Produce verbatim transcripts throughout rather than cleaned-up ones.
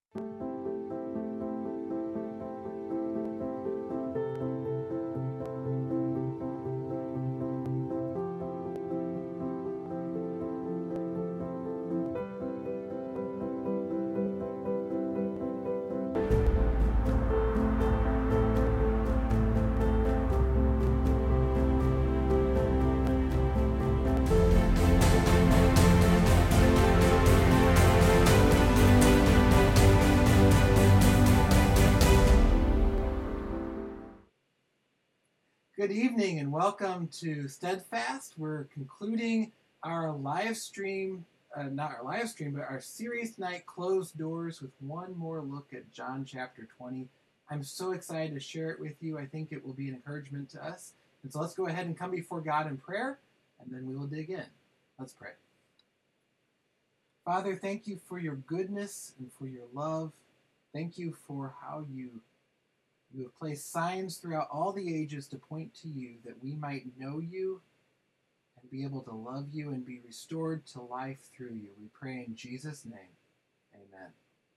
Good evening and welcome to Steadfast. We're concluding our live stream, uh, not our live stream, but our series tonight, Closed Doors, with one more look at John chapter twenty. I'm so excited to share it with you. I think it will be an encouragement to us. And so let's go ahead and come before God in prayer, and then we will dig in. Let's pray. Father, thank you for your goodness and for your love. Thank you for how you You have placed signs throughout all the ages to point to you, that we might know you and be able to love you and be restored to life through you. We pray in Jesus' name. Amen.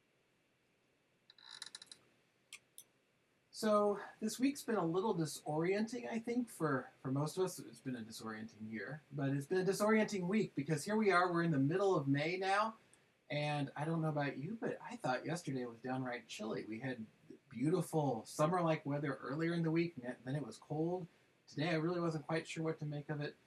So this week's been a little disorienting, I think, for, for most of us. It's been a disorienting year, but it's been a disorienting week because here we are, we're in the middle of May now, and I don't know about you, but I thought yesterday was downright chilly. We had beautiful summer-like weather earlier in the week, and then it was cold. Today I really wasn't quite sure what to make of it.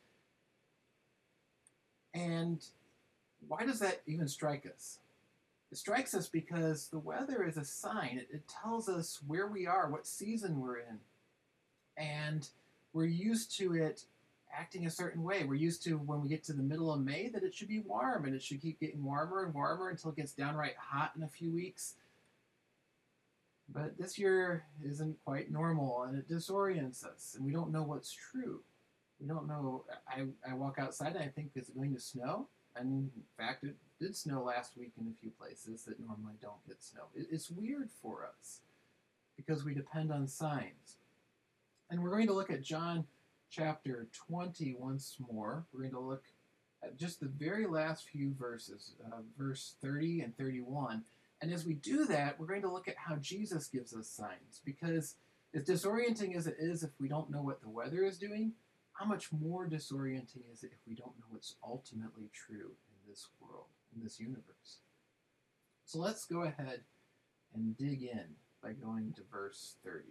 And why does that even strike us? It strikes us because the weather is a sign. It, it tells us where we are, what season we're in. And we're used to it acting a certain way. We're used to, when we get to the middle of May, that it should be warm, and it should keep getting warmer and warmer until it gets downright hot in a few weeks. But this year isn't quite normal, and it disorients us, and we don't know what's true. We don't know. I, I walk outside and I think, is it going to snow? And in fact, it did snow last week in a few places that normally don't get snow. It, it's weird for us because we depend on signs. And we're going to look at John chapter twenty once more. We're going to look at just the very last few verses, uh, verse thirty and thirty-one. And as we do that, we're going to look at how Jesus gives us signs, because as disorienting as it is if we don't know what the weather is doing, how much more disorienting is it if we don't know what's ultimately true in this world, in this universe? So let's go ahead and dig in by going to verse thirty.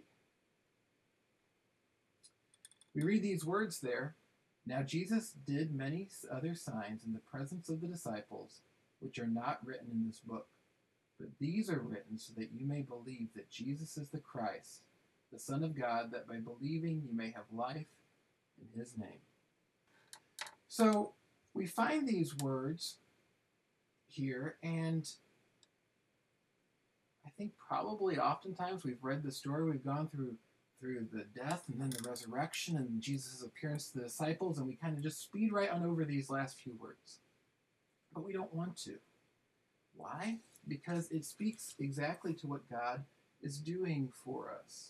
We read these words there. Now Jesus did many other signs in the presence of the disciples, which are not written in this book. But these are written so that you may believe that Jesus is the Christ, the Son of God, that by believing you may have life in his name. So we find these words here, and I think probably oftentimes we've read the story, we've gone through through the death and then the resurrection and Jesus' appearance to the disciples, and we kind of just speed right on over these last few words. But we don't want to. Why? Because it speaks exactly to what God is doing for us.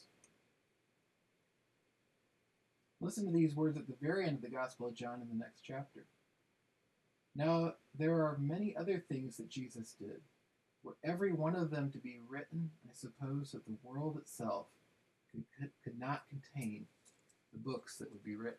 Listen to these words at the very end of the Gospel of John in the next chapter. Now, there are many other things that Jesus did, were every one of them to be written, I suppose that the world itself could, could not contain the books that would be written.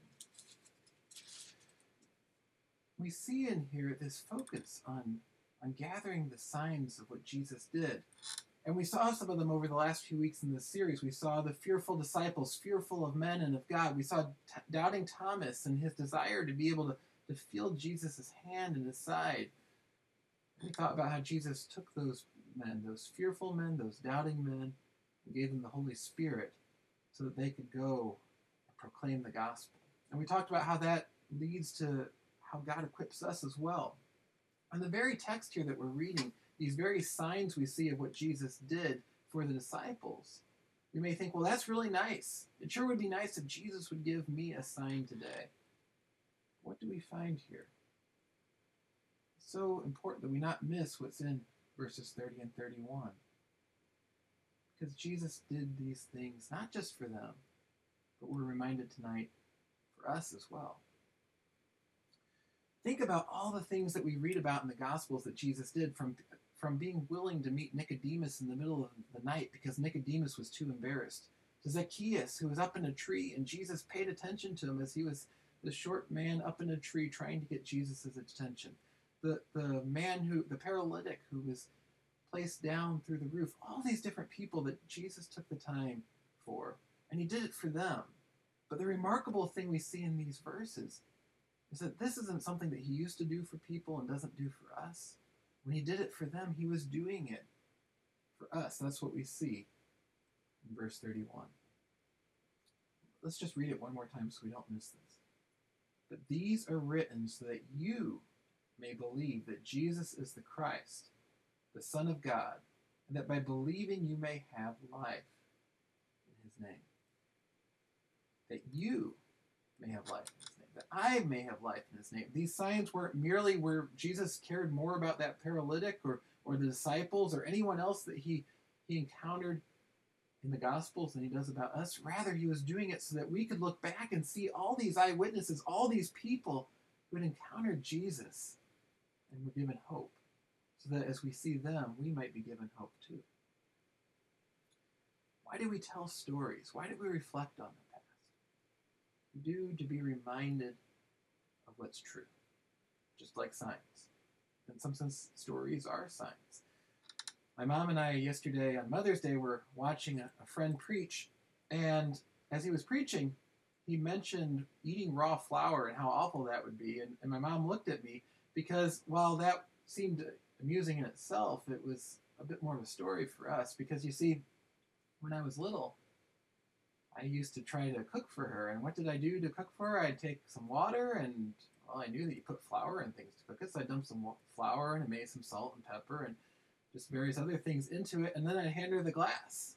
We see in here this focus on on gathering the signs of what Jesus did. And we saw some of them over the last few weeks in this series. We saw the fearful disciples, fearful of men and of God. We saw t- doubting Thomas and his desire to be able to, to feel Jesus' hand in his side. We thought about how Jesus took those men, those fearful men, those doubting men, and gave them the Holy Spirit so that they could go and proclaim the gospel. And we talked about how that leads to how God equips us as well. And the very text here that we're reading, these very signs we see of what Jesus did for the disciples, we may think, well, that's really nice. It sure would be nice if Jesus would give me a sign today. What do we find here? It's so important that we not miss what's in verses thirty and thirty-one. Because Jesus did these things not just for them, but we're reminded tonight for us as well. Think about all the things that we read about in the Gospels that Jesus did, from, from being willing to meet Nicodemus in the middle of the night because Nicodemus was too embarrassed, to Zacchaeus, who was up in a tree, and Jesus paid attention to him as he was the short man up in a tree trying to get Jesus' attention. The, the man who, the paralytic who was placed down through the roof, all these different people that Jesus took the time for, and he did it for them. But the remarkable thing we see in these verses is that this isn't something that he used to do for people and doesn't do for us. When he did it for them, he was doing it for us. That's what we see in verse thirty-one. Let's just read it one more time so we don't miss this. But these are written so that you may believe that Jesus is the Christ, the Son of God, and that by believing you may have life in his name. That you may have life in his name. That I may have life in his name. These signs weren't merely where Jesus cared more about that paralytic or, or the disciples or anyone else that he, he encountered in the Gospels than he does about us. Rather, he was doing it so that we could look back and see all these eyewitnesses, all these people who had encountered Jesus and were given hope, so that as we see them, we might be given hope too. Why do we tell stories? Why do we reflect on the past? We do to be reminded of what's true, just like signs. In some sense, stories are signs. My mom and I yesterday on Mother's Day were watching a, a friend preach, and as he was preaching, he mentioned eating raw flour and how awful that would be. And, and my mom looked at me because while that seemed amusing in itself, it was a bit more of a story for us. Because you see, when I was little, I used to try to cook for her. And what did I do to cook for her? I'd take some water, and well, I knew that you put flour and things to cook it, so I dumped some flour and I made some salt and pepper and just various other things into it, and then I'd hand her the glass.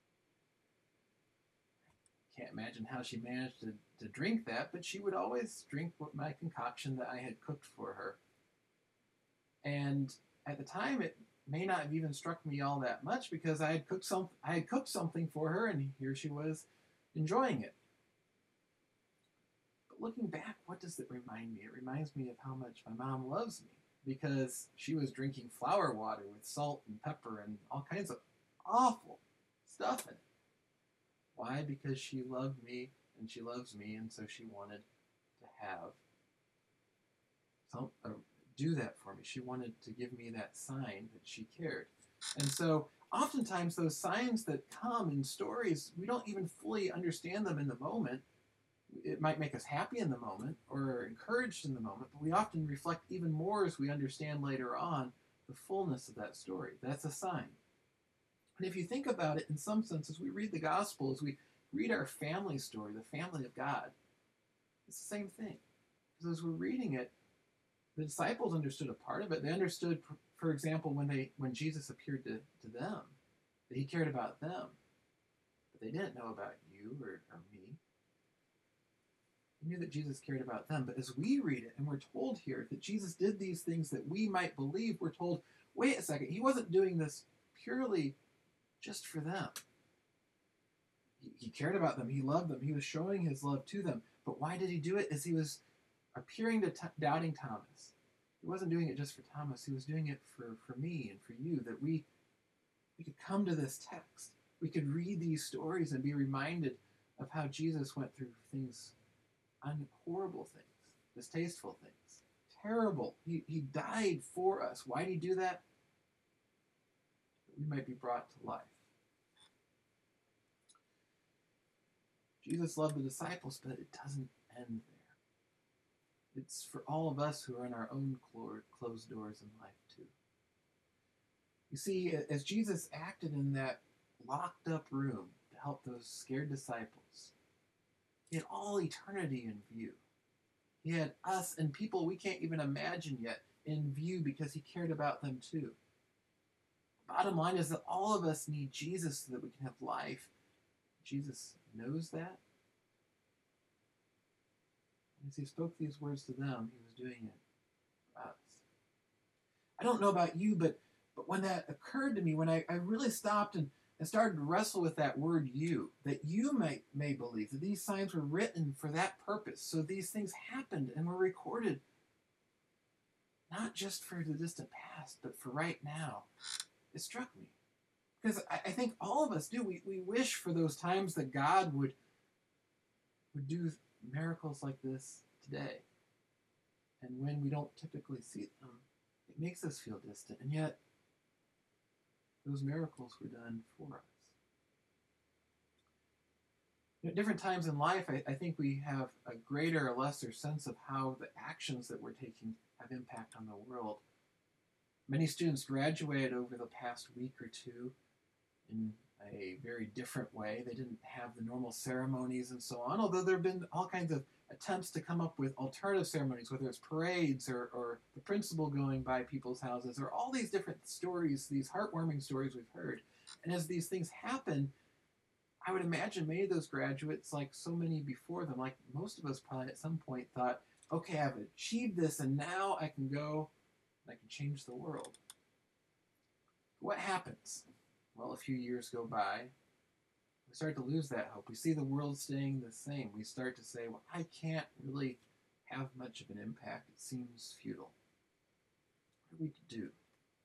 Can't imagine how she managed to, to drink that, but she would always drink my concoction that I had cooked for her. And at the time, it may not have even struck me all that much because I had cooked some, I had cooked something for her, and here she was enjoying it. But looking back, what does it remind me? It reminds me of how much my mom loves me, because she was drinking flour water with salt and pepper and all kinds of awful stuff in it. Why? Because she loved me and she loves me, and so she wanted to have some, uh, do that for me. She wanted to give me that sign that she cared. And so oftentimes those signs that come in stories, we don't even fully understand them in the moment. It might make us happy in the moment or encouraged in the moment, but we often reflect even more as we understand later on the fullness of that story. That's a sign. And if you think about it, in some sense, as we read the gospel, as we read our family story, the family of God, it's the same thing. Because as we're reading it, the disciples understood a part of it. They understood, for example, when they when Jesus appeared to, to them, that he cared about them. But they didn't know about you or, or me. They knew that Jesus cared about them. But as we read it, and we're told here that Jesus did these things that we might believe, we're told, wait a second, he wasn't doing this purely just for them. He, he cared about them. He loved them. He was showing his love to them. But why did he do it? As he was appearing to t- doubting Thomas. He wasn't doing it just for Thomas. He was doing it for, for me and for you, that we, we could come to this text. We could read these stories and be reminded of how Jesus went through things, horrible things, distasteful things, terrible. He, he died for us. Why did he do that? That we might be brought to life. Jesus loved the disciples, but it doesn't end there. It's for all of us who are in our own closed doors in life too. You see, as Jesus acted in that locked up room to help those scared disciples, he had all eternity in view. He had us and people we can't even imagine yet in view because he cared about them too. Bottom line is that all of us need Jesus so that we can have life. Jesus knows that. As he spoke these words to them, he was doing it for us. I don't know about you, but but when that occurred to me, when I, I really stopped and, and started to wrestle with that word you, that you may, may believe that these signs were written for that purpose. So these things happened and were recorded not just for the distant past, but for right now. It struck me. Because I, I think all of us do. We, we wish for those times that God would, would do miracles like this today. And when we don't typically see them, it makes us feel distant. And yet, those miracles were done for us. At different times in life, I, I think we have a greater or lesser sense of how the actions that we're taking have impact on the world. Many students graduated over the past week or two in a very different way. They didn't have the normal ceremonies and so on, although there have been all kinds of attempts to come up with alternative ceremonies, whether it's parades or, or the principal going by people's houses, or all these different stories, these heartwarming stories we've heard. And as these things happen, I would imagine many of those graduates, like so many before them, like most of us probably at some point thought, okay, I've achieved this and now I can go and I can change the world. What happens? Well, a few years go by. We start to lose that hope. We see the world staying the same. We start to say, well, I can't really have much of an impact. It seems futile. What are we to do?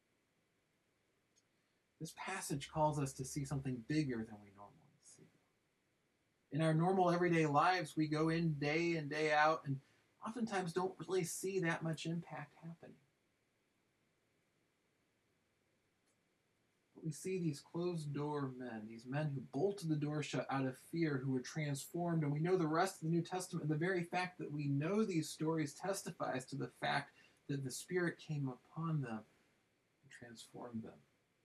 This passage calls us to see something bigger than we normally see. In our normal everyday lives, we go in day in, day out, and oftentimes don't really see that much impact happening. We see these closed-door men, these men who bolted the door shut out of fear, who were transformed, and we know the rest of the New Testament. The very fact that we know these stories testifies to the fact that the Spirit came upon them and transformed them.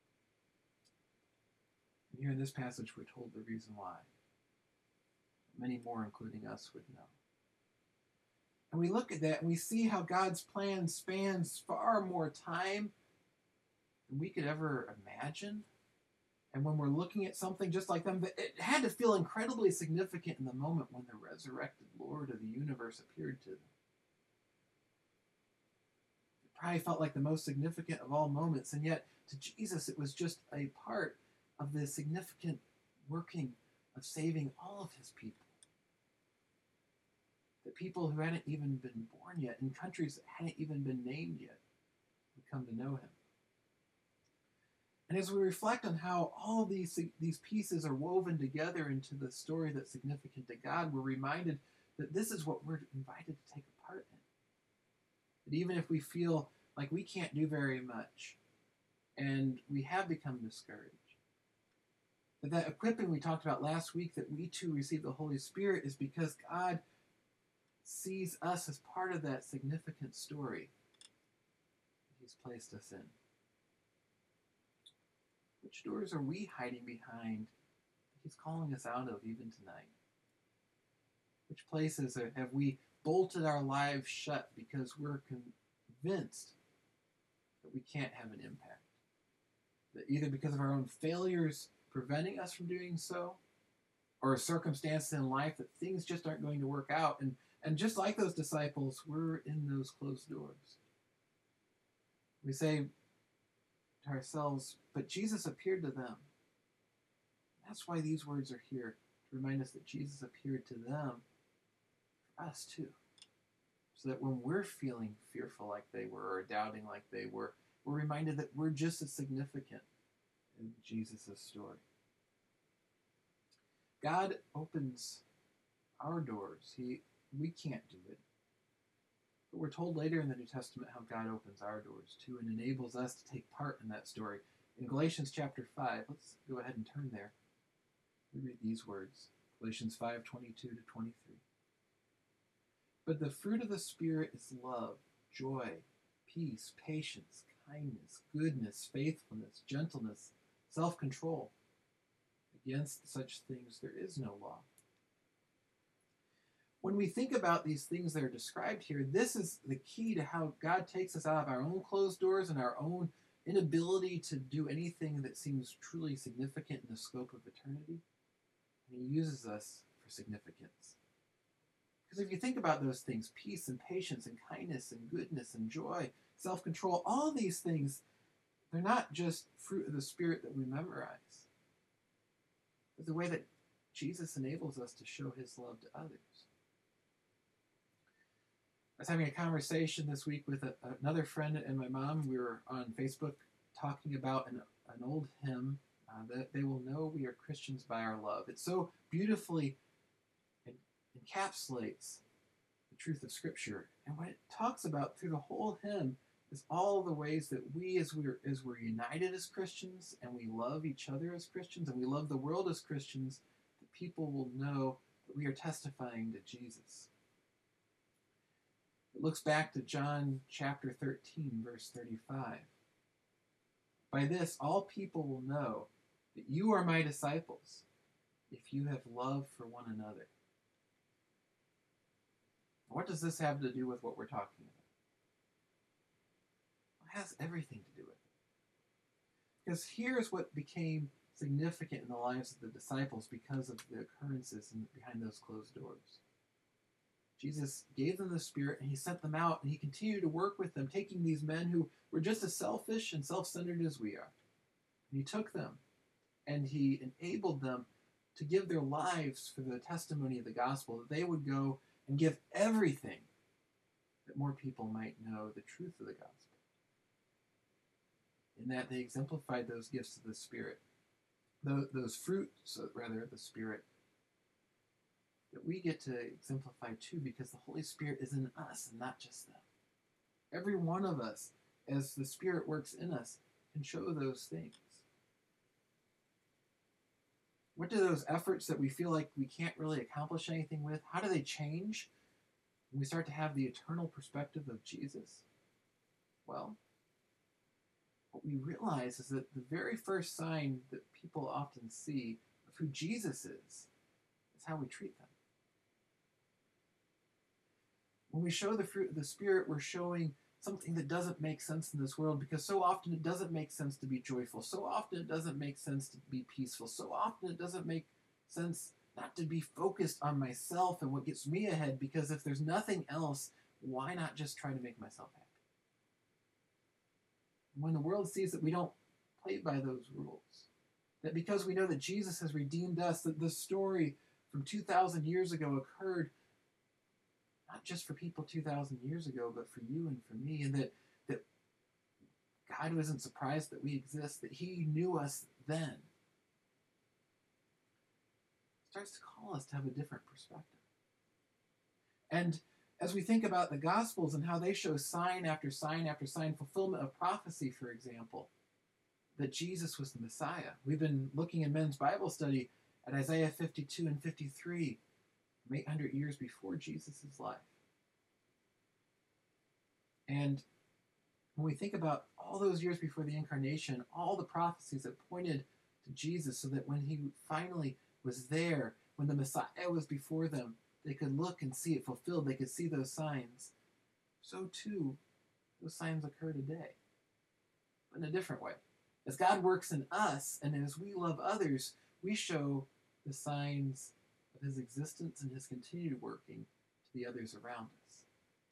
And here in this passage, we're told the reason why. Many more, including us, would know. And we look at that and we see how God's plan spans far more time than we could ever imagine. And when we're looking at something just like them, it had to feel incredibly significant in the moment when the resurrected Lord of the universe appeared to them. It probably felt like the most significant of all moments, and yet to Jesus it was just a part of the significant working of saving all of his people. The people who hadn't even been born yet, in countries that hadn't even been named yet, would come to know him. And as we reflect on how all these, these pieces are woven together into the story that's significant to God, we're reminded that this is what we're invited to take a part in. That even if we feel like we can't do very much, and we have become discouraged, that that equipping we talked about last week, that we too receive the Holy Spirit, is because God sees us as part of that significant story that he's placed us in. Which doors are we hiding behind that he's calling us out of even tonight? Which places have we bolted our lives shut because we're convinced that we can't have an impact? That either because of our own failures preventing us from doing so, or circumstances in life that things just aren't going to work out. And, and just like those disciples, we're in those closed doors. We say to ourselves, but Jesus appeared to them. That's why these words are here, to remind us that Jesus appeared to them, for us too. So that when we're feeling fearful like they were, or doubting like they were, we're reminded that we're just as significant in Jesus' story. God opens our doors. He, we can't do it. But we're told later in the New Testament how God opens our doors too and enables us to take part in that story. In Galatians chapter five, let's go ahead and turn there. We read these words, Galatians five, twenty-two to twenty-three. But the fruit of the Spirit is love, joy, peace, patience, kindness, goodness, faithfulness, gentleness, self-control. Against such things there is no law. When we think about these things that are described here, this is the key to how God takes us out of our own closed doors and our own inability to do anything that seems truly significant in the scope of eternity. And he uses us for significance. Because if you think about those things, peace and patience and kindness and goodness and joy, self-control, all these things, they're not just fruit of the Spirit that we memorize. But the way that Jesus enables us to show his love to others. I was having a conversation this week with a, another friend and my mom. We were on Facebook talking about an, an old hymn uh, that they will know we are Christians by our love. It so beautifully en- encapsulates the truth of Scripture. And what it talks about through the whole hymn is all the ways that we, as we're, as we're united as Christians, and we love each other as Christians, and we love the world as Christians, that people will know that we are testifying to Jesus. It looks back to John chapter thirteen, verse thirty-five. By this, all people will know that you are my disciples, if you have love for one another. What does this have to do with what we're talking about? It has everything to do with it. Because here's what became significant in the lives of the disciples because of the occurrences in, behind those closed doors. Jesus gave them the Spirit, and he sent them out, and he continued to work with them, taking these men who were just as selfish and self-centered as we are. And he took them, and he enabled them to give their lives for the testimony of the gospel, that they would go and give everything that more people might know the truth of the gospel. In that they exemplified those gifts of the Spirit, those, those fruits, rather, of the Spirit, that we get to exemplify too, because the Holy Spirit is in us and not just them. Every one of us, as the Spirit works in us, can show those things. What do those efforts that we feel like we can't really accomplish anything with, how do they change when we start to have the eternal perspective of Jesus? Well, what we realize is that the very first sign that people often see of who Jesus is is how we treat them. When we show the fruit of the Spirit, we're showing something that doesn't make sense in this world, because so often it doesn't make sense to be joyful. So often it doesn't make sense to be peaceful. So often it doesn't make sense not to be focused on myself and what gets me ahead, because if there's nothing else, why not just try to make myself happy? When the world sees that we don't play by those rules, that because we know that Jesus has redeemed us, that the story from two thousand years ago occurred not just for people two thousand years ago, but for you and for me, and that, that God wasn't surprised that we exist, that he knew us then, starts to call us to have a different perspective. And as we think about the Gospels and how they show sign after sign after sign, fulfillment of prophecy, for example, that Jesus was the Messiah. We've been looking in men's Bible study at Isaiah fifty-two and fifty-three, eight hundred years before Jesus' life. And when we think about all those years before the incarnation, all the prophecies that pointed to Jesus, so that when he finally was there, when the Messiah was before them, they could look and see it fulfilled. They could see those signs. So too, those signs occur today, but in a different way. As God works in us, and as we love others, we show the signs of his existence and his continued working to the others around us.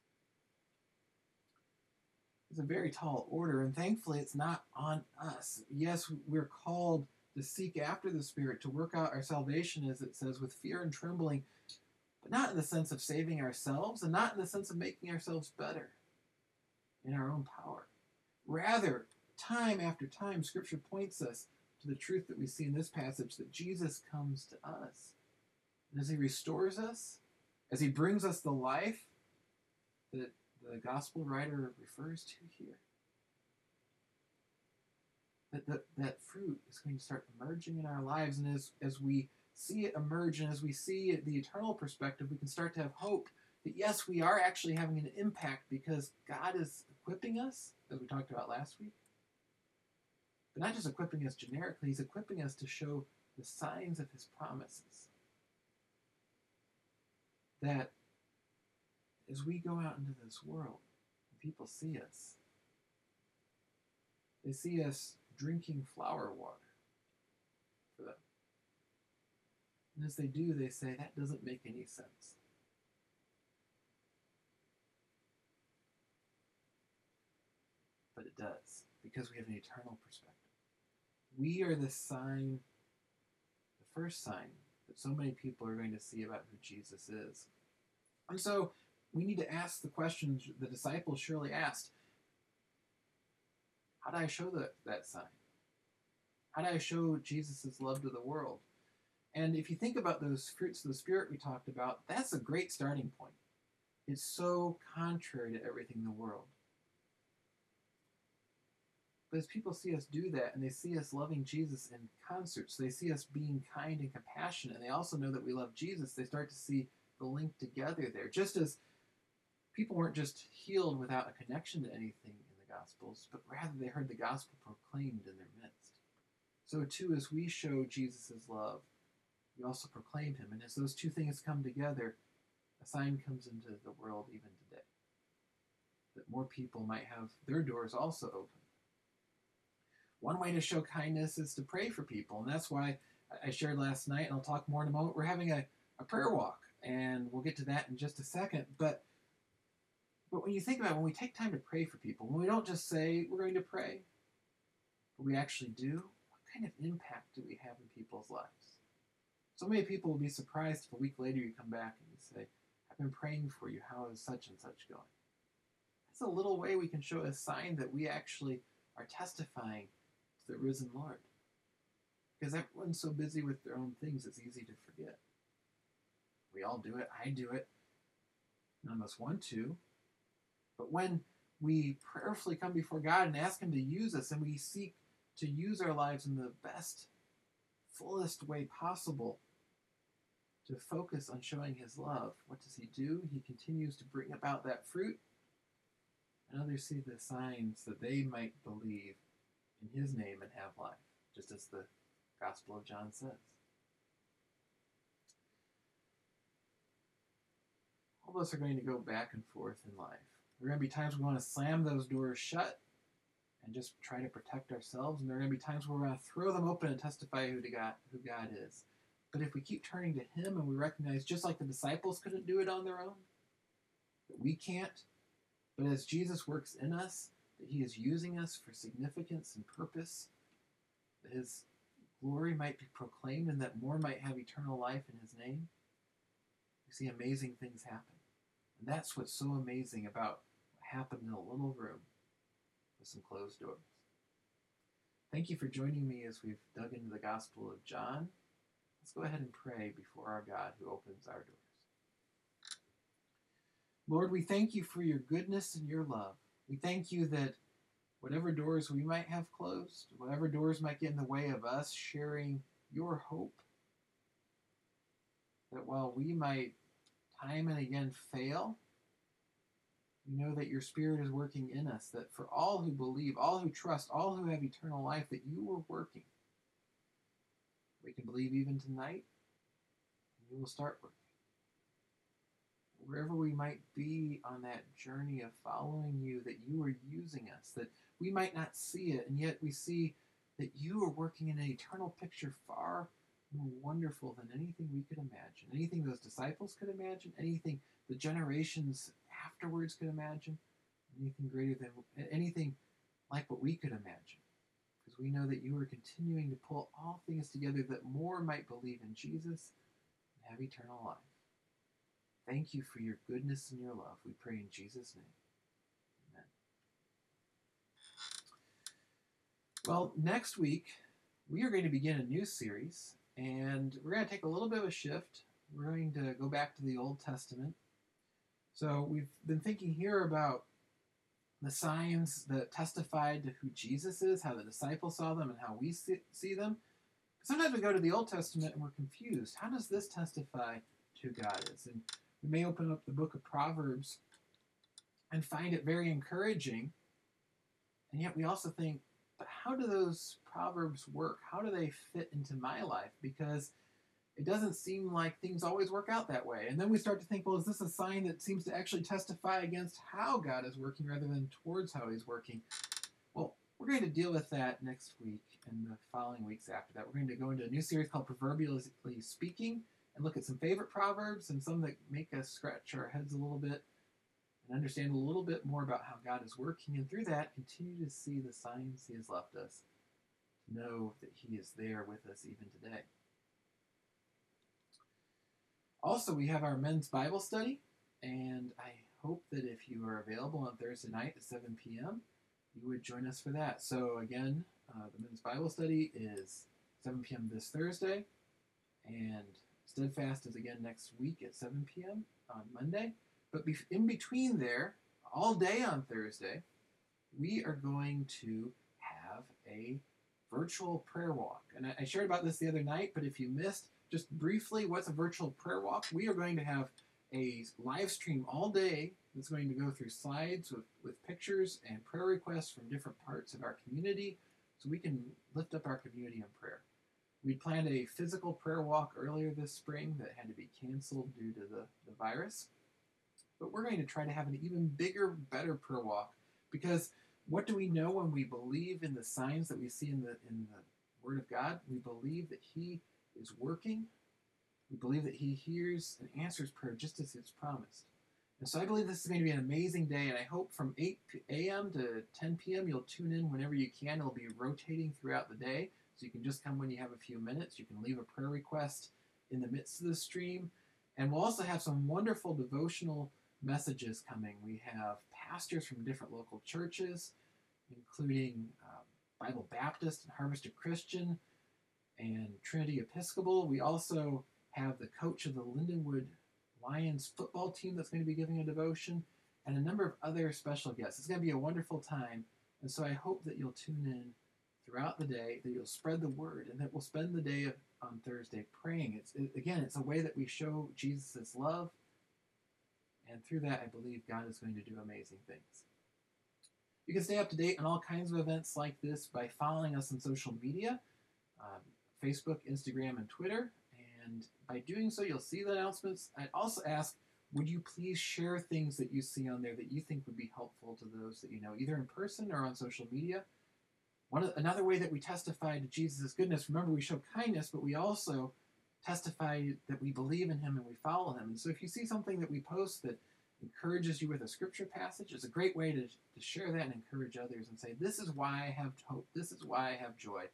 It's a very tall order, and thankfully it's not on us. Yes, we're called to seek after the Spirit, to work out our salvation, as it says, with fear and trembling, but not in the sense of saving ourselves, and not in the sense of making ourselves better in our own power. Rather, time after time, Scripture points us to the truth that we see in this passage, that Jesus comes to us. And as he restores us, as he brings us the life that the gospel writer refers to here, that, that that fruit is going to start emerging in our lives. And as, as we see it emerge, and as we see it, the eternal perspective, we can start to have hope that yes, we are actually having an impact, because God is equipping us, as we talked about last week, but not just equipping us generically, he's equipping us to show the signs of his promises. That as we go out into this world, and people see us, they see us drinking flower water for them. And as they do, they say, that doesn't make any sense. But it does, because we have an eternal perspective. We are the sign, the first sign, that so many people are going to see about who Jesus is. And so, we need to ask the questions the disciples surely asked. How do I show the, that sign? How do I show Jesus' love to the world? And if you think about those fruits of the Spirit we talked about, that's a great starting point. It's so contrary to everything in the world. But as people see us do that, and they see us loving Jesus in concert, so they see us being kind and compassionate, and they also know that we love Jesus, they start to see the link together there. Just as people weren't just healed without a connection to anything in the Gospels, but rather they heard the gospel proclaimed in their midst. So too, as we show Jesus' love, we also proclaim him. And as those two things come together, a sign comes into the world even today, that more people might have their doors also open. One way to show kindness is to pray for people, and that's why I shared last night, and I'll talk more in a moment, we're having a, a prayer walk, and we'll get to that in just a second. But but when you think about it, when we take time to pray for people, when we don't just say we're going to pray, but we actually do, what kind of impact do we have in people's lives? So many people will be surprised if a week later you come back and you say, I've been praying for you, how is such and such going? That's a little way we can show a sign that we actually are testifying to the risen Lord. Because everyone's so busy with their own things, it's easy to forget. We all do it. I do it. None of us want to. But when we prayerfully come before God and ask him to use us, and we seek to use our lives in the best, fullest way possible to focus on showing his love, what does he do? He continues to bring about that fruit, and others see the signs that they might believe in his name and have life, just as the Gospel of John says. All of us are going to go back and forth in life. There are going to be times we want to slam those doors shut and just try to protect ourselves, and there are going to be times where we're going to throw them open and testify who, to God, who God is. But if we keep turning to him and we recognize, just like the disciples couldn't do it on their own, that we can't, but as Jesus works in us, that he is using us for significance and purpose, that his glory might be proclaimed and that more might have eternal life in his name, we see amazing things happen. And that's what's so amazing about what happened in a little room with some closed doors. Thank you for joining me as we've dug into the Gospel of John. Let's go ahead and pray before our God who opens our doors. Lord, we thank you for your goodness and your love. We thank you that whatever doors we might have closed, whatever doors might get in the way of us sharing your hope, that while we might time and again fail, we know that your Spirit is working in us, that for all who believe, all who trust, all who have eternal life, that you are working. We can believe even tonight, and you will start working. Wherever we might be on that journey of following you, that you are using us, that we might not see it, and yet we see that you are working in an eternal picture far more wonderful than anything we could imagine, anything those disciples could imagine, anything the generations afterwards could imagine, anything greater than, anything like what we could imagine. Because we know that you are continuing to pull all things together that more might believe in Jesus and have eternal life. Thank you for your goodness and your love. We pray in Jesus' name. Amen. Well, next week, we are going to begin a new series, and we're going to take a little bit of a shift. We're going to go back to the Old Testament. So we've been thinking here about the signs that testified to who Jesus is, how the disciples saw them, and how we see them. Sometimes we go to the Old Testament and we're confused. How does this testify to who God is? And we may open up the book of Proverbs and find it very encouraging, and yet we also think, but how do those Proverbs work? How do they fit into my life? Because it doesn't seem like things always work out that way. And then we start to think, well, is this a sign that seems to actually testify against how God is working rather than towards how he's working? Well, we're going to deal with that next week and the following weeks after that. We're going to go into a new series called Proverbially Speaking and look at some favorite proverbs and some that make us scratch our heads a little bit and understand a little bit more about how God is working. And through that, continue to see the signs he has left us, to know that he is there with us even today. Also, we have our men's Bible study. And I hope that if you are available on Thursday night at seven p.m., you would join us for that. So, again, uh, the men's Bible study is seven p.m. this Thursday, and Steadfast is again next week at seven p.m. on Monday. But in between there, all day on Thursday, we are going to have a virtual prayer walk. And I shared about this the other night, but if you missed, just briefly, what's a virtual prayer walk? We are going to have a live stream all day that's going to go through slides with, with pictures and prayer requests from different parts of our community so we can lift up our community in prayer. We planned a physical prayer walk earlier this spring that had to be canceled due to the, the virus. But we're going to try to have an even bigger, better prayer walk, because what do we know when we believe in the signs that we see in the in the Word of God? We believe that He is working. We believe that He hears and answers prayer just as it's promised. And so I believe this is going to be an amazing day, and I hope from eight a.m. to ten p.m. you'll tune in whenever you can. It'll be rotating throughout the day, so you can just come when you have a few minutes. You can leave a prayer request in the midst of the stream. And we'll also have some wonderful devotional messages coming. We have pastors from different local churches, including um, Bible Baptist and Harvester Christian and Trinity Episcopal. We also have the coach of the Lindenwood Lions football team that's going to be giving a devotion, and a number of other special guests. It's going to be a wonderful time, and so I hope that you'll tune in throughout the day, that you'll spread the word, and that we'll spend the day of, on Thursday praying. It's it, again, it's a way that we show Jesus' love, and through that, I believe God is going to do amazing things. You can stay up to date on all kinds of events like this by following us on social media, um, Facebook, Instagram, and Twitter. And by doing so, you'll see the announcements. I'd also ask, would you please share things that you see on there that you think would be helpful to those that you know, either in person or on social media? One of, another way that we testify to Jesus' goodness, remember, we show kindness, but we also testify that we believe in Him and we follow Him. And so if you see something that we post that encourages you with a scripture passage, it's a great way to, to share that and encourage others and say, this is why I have hope, this is why I have joy.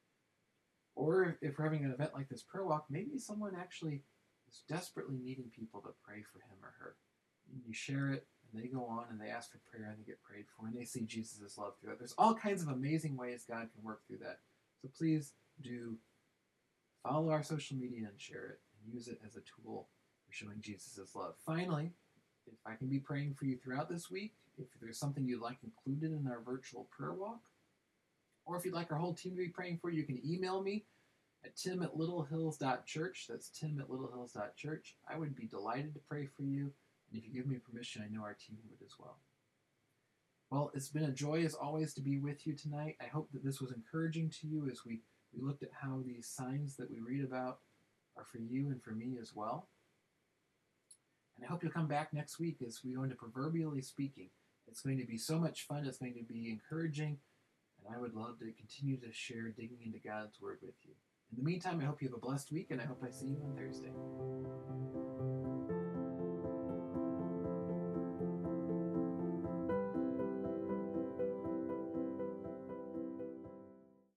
Or if we're having an event like this prayer walk, maybe someone actually is desperately needing people to pray for him or her. And you share it, and they go on and they ask for prayer and they get prayed for, and they see Jesus' love through it. There's all kinds of amazing ways God can work through that. So please do follow our social media and share it and use it as a tool for showing Jesus' love. Finally, if I can be praying for you throughout this week, if there's something you'd like included in our virtual prayer walk, or if you'd like our whole team to be praying for you, you can email me at tim at littlehills dot church. That's tim at littlehills dot church. I would be delighted to pray for you, and if you give me permission, I know our team would as well. Well, it's been a joy as always to be with you tonight. I hope that this was encouraging to you as we, we looked at how these signs that we read about are for you and for me as well. And I hope you'll come back next week as we go into Proverbially Speaking. It's going to be so much fun. It's going to be encouraging. And I would love to continue to share digging into God's Word with you. In the meantime, I hope you have a blessed week, and I hope I see you on Thursday.